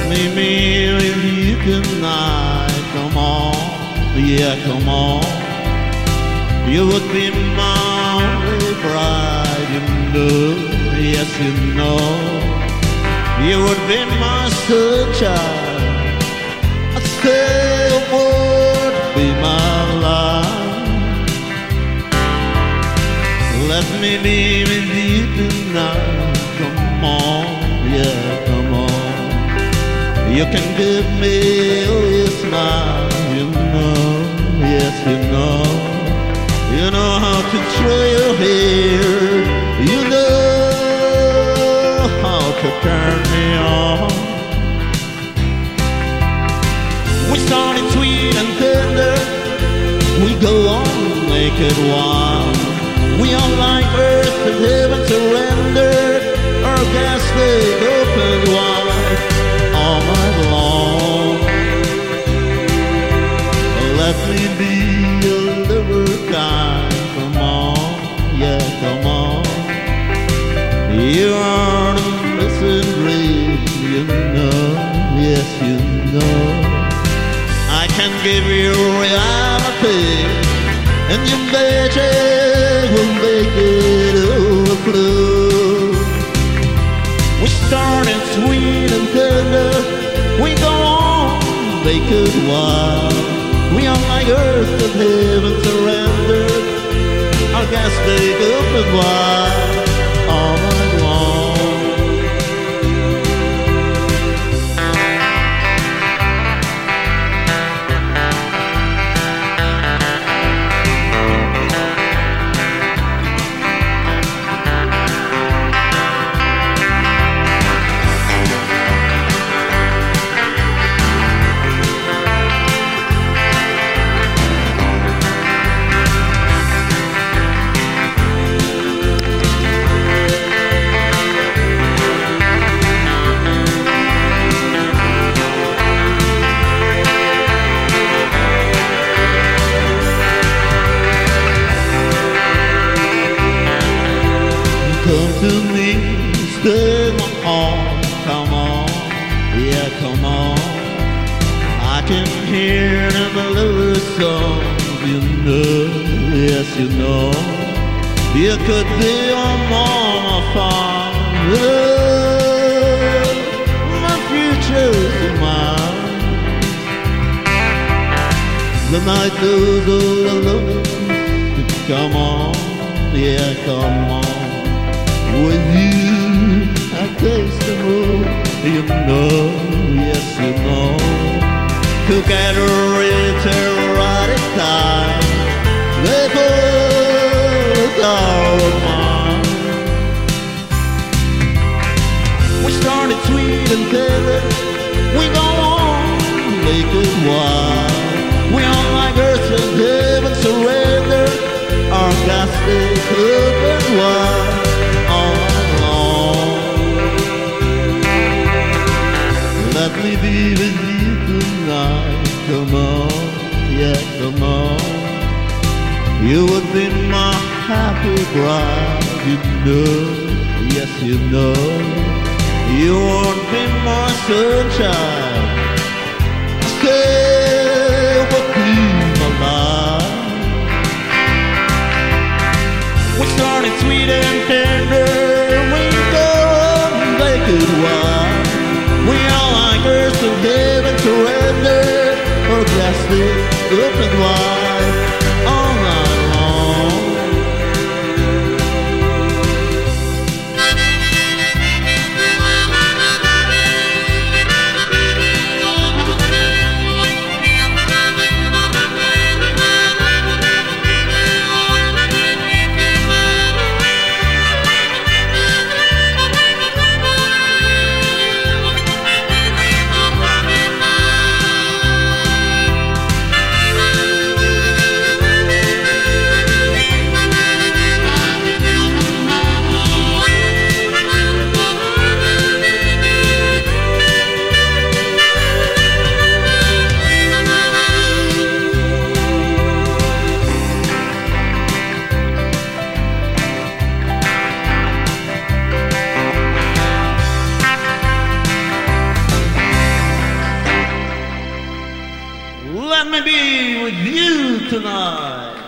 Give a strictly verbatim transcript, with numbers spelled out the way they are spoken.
me be with you tonight. Come on, yeah, come on. You would be my only bride, you know, yes, you know. You would be my sunshine. I say a word, be my life. Let me be with you tonight. Come on, yeah, come on. You can give me a smile, you know, yes, you know. You know how to throw your hair, you know how to turn me on. We started sweet and tender, we go on, make it wild. We are like earth and heaven surrendered, our gas stayed open wide all night long. Let me be a lover guy, come on, yeah, come on. You are the missing grace, you know, yes, you know. I can give you reality, and your magic will make it overflow. We started sweet and tender, we go on, make it wild. We are like earth and heaven surrendered, our gas stayed open wide all night long. Come to me, stay my heart, come on, yeah, come on. I can hear the melody song, you know, yes, you know. You could be on my far, oh, my future's mine. The night goes all alone, come on, yeah, come on. With you, I taste the moon, you know, yes, you know. Together it's a right time, they both are mine. We started sweet and tender, we go on, make it wild. We are like earth and heaven surrender, our gas stays open wide. Let me be with you tonight, come on, yeah, come on. You would be my happy bride, you know, yes, you know. You would be my sunshine, stay with me, my life. We started sweet and tender, we go on, make it wild. We are like earth and heaven surrendered, our glass stayed open wide all night long. Let me be with you tonight.